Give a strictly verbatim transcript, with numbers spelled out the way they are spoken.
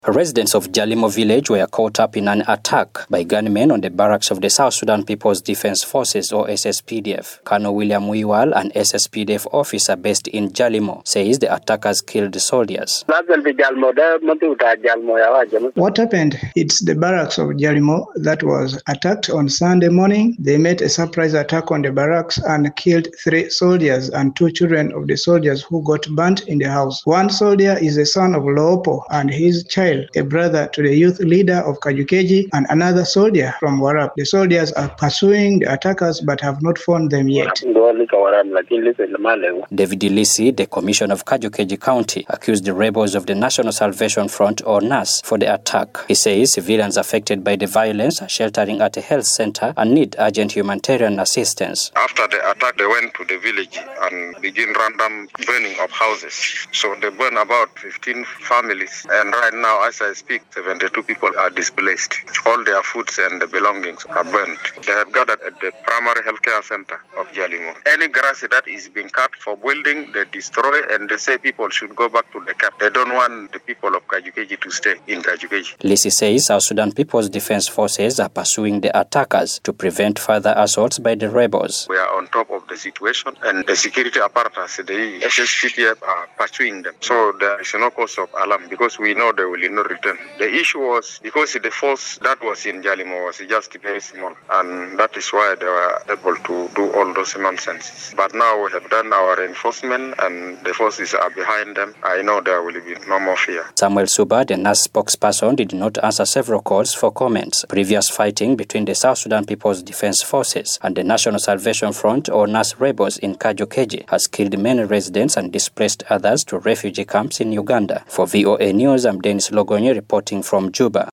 Residents of Jalimo village were caught up in an attack by gunmen on the barracks of the South Sudan People's Defense Forces or S S P D F. Colonel William Wiwal, an S S P D F officer based in Jalimo, says the attackers killed the soldiers. What happened? It's the barracks of Jalimo that was attacked on Sunday morning. They made a surprise attack on the barracks and killed three soldiers and two children of the soldiers who got burnt in the house. One soldier is the son of Loopo and his child, a brother to the youth leader of Kajukeji, and another soldier from Warap. The soldiers are pursuing the attackers but have not found them yet. David Ilisi, the commissioner of Kajukeji County, accused the rebels of the National Salvation Front or N A S for the attack. He says civilians affected by the violence are sheltering at a health center and need urgent humanitarian assistance. After the attack, they went to the village and began random burning of houses. So they burned about fifteen families, and right now, as I speak, seventy-two people are displaced. All their foods and the belongings are burnt. They have gathered at the primary healthcare center of Jalimo. Any grass that is being cut for building, they destroy, and they say people should go back to the camp. They don't want the people of Kajukeji to stay in Kajukeji. Lisi says South Sudan People's Defense Forces are pursuing the attackers to prevent further assaults by the rebels. We are on top of the situation, and the security apparatus, the S S P D F, are pursuing them. So there is no cause of alarm because we know they will not return. The issue was because the force that was in Jalimo was just very small, and that is why they were able to do all those nonsense. But now we have done our reinforcement, and the forces are behind them. I know there will be no more fear. Samuel Suba, the N A S spokesperson, did not answer several calls for comments. Previous fighting between the South Sudan People's Defense Forces and the National Salvation Front or N A S rebels in Kajukeji has killed many residents and displaced others to refugee camps in Uganda. For V O A News, I'm Dennis Logonye reporting from Juba.